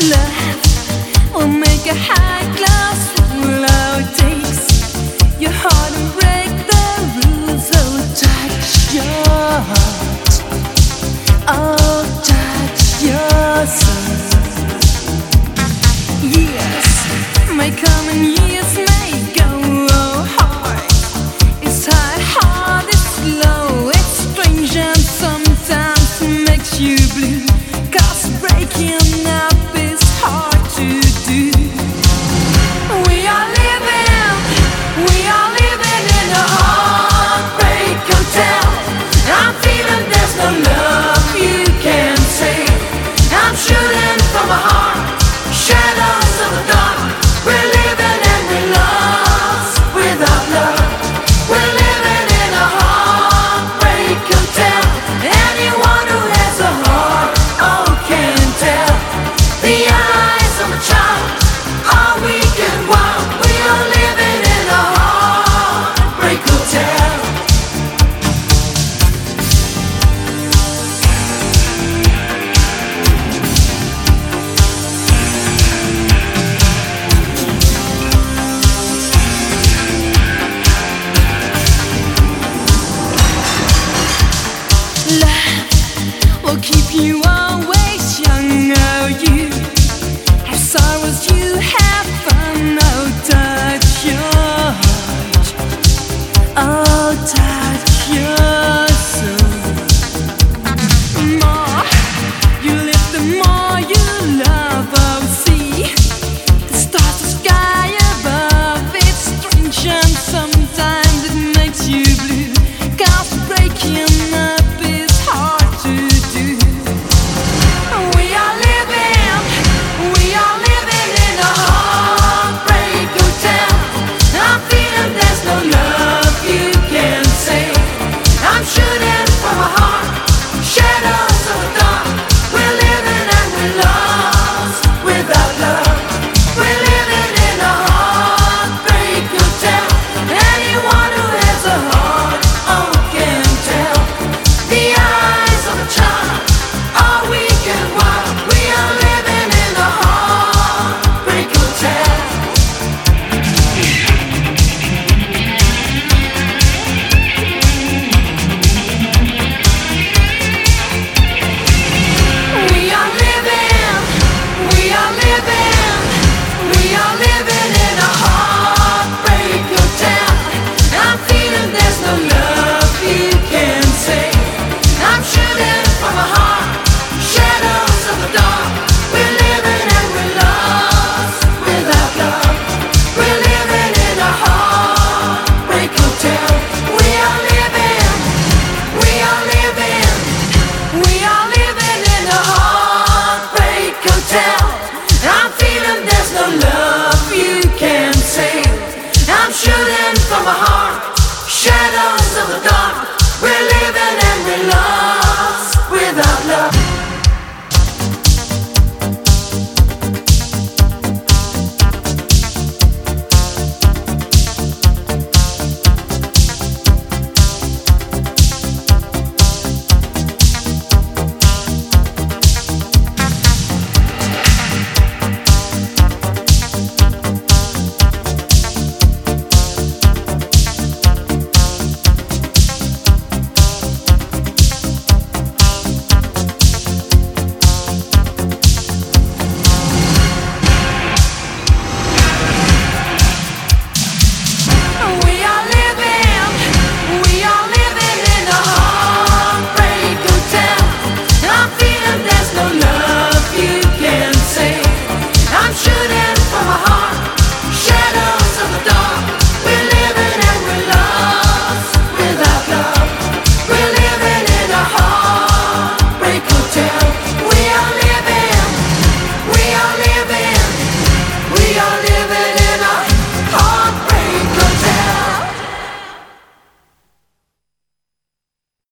Love will make a high class rule. All it takes your heart and break the rules. Oh, touch your heart. Oh, touch your soul. Yes, my coming years may go hard. It's high, hard, it's low. It's strange and sometimes it makes you blue. 'Cause breaking up is hard to do. We are living in a heartbreak hotel. I'm feeling there's no love you can say. I'm shooting from my heart, shadows of the dark.